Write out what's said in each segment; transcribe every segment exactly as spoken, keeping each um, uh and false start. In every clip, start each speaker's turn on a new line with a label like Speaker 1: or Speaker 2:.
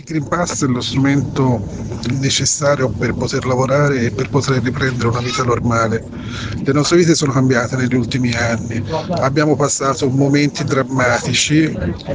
Speaker 1: Green Pass è lo strumento necessario per poter lavorare e per poter riprendere una vita normale. Le nostre vite sono cambiate negli ultimi anni, abbiamo passato momenti drammatici,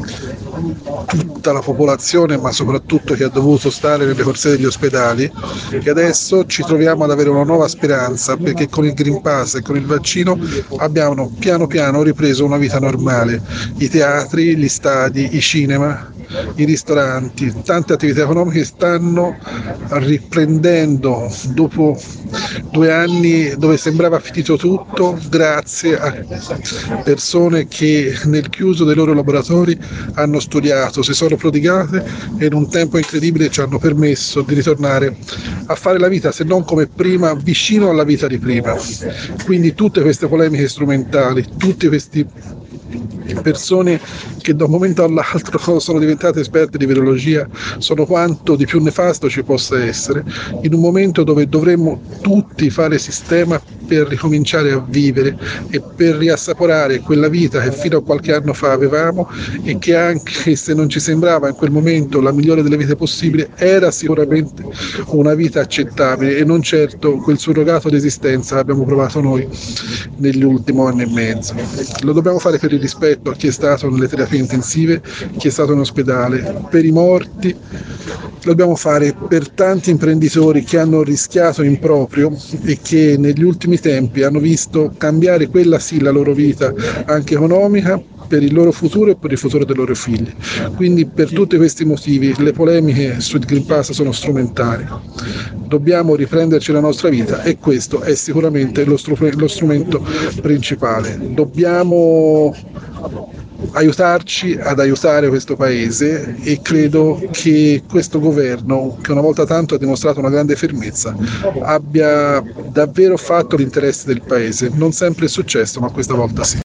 Speaker 1: tutta la popolazione, ma soprattutto chi ha dovuto stare nelle corsie degli ospedali, e adesso ci troviamo ad avere una nuova speranza, perché con il Green Pass e con il vaccino abbiamo piano piano ripreso una vita normale. I teatri, gli stadi, i cinema, i ristoranti, tante attività economiche stanno riprendendo dopo due anni dove sembrava finito tutto, grazie a persone che nel chiuso dei loro laboratori hanno studiato, si sono prodigate e in un tempo incredibile ci hanno permesso di ritornare a fare la vita, se non come prima, vicino alla vita di prima. Quindi tutte queste polemiche strumentali, tutti questi persone che da un momento all'altro sono diventate esperte di virologia sono quanto di più nefasto ci possa essere, in un momento dove dovremmo tutti fare sistema per ricominciare a vivere e per riassaporare quella vita che fino a qualche anno fa avevamo e che, anche se non ci sembrava in quel momento la migliore delle vite possibili, era sicuramente una vita accettabile e non certo quel surrogato di esistenza che abbiamo provato noi negli ultimi anni e mezzo. Lo dobbiamo fare per il rispetto a chi è stato nelle terapie intensive, chi è stato in ospedale, per i morti. Lo dobbiamo fare per tanti imprenditori che hanno rischiato in proprio e che negli ultimi tempi hanno visto cambiare quella sì la loro vita anche economica, per il loro futuro e per il futuro dei loro figli. Quindi per tutti questi motivi le polemiche sul Green Pass sono strumentali. Dobbiamo riprenderci la nostra vita e questo è sicuramente lo, stru- lo strumento principale. Dobbiamo aiutarci ad aiutare questo paese e credo che questo governo, che una volta tanto ha dimostrato una grande fermezza, abbia davvero fatto l'interesse del paese. Non sempre è successo, ma questa volta sì.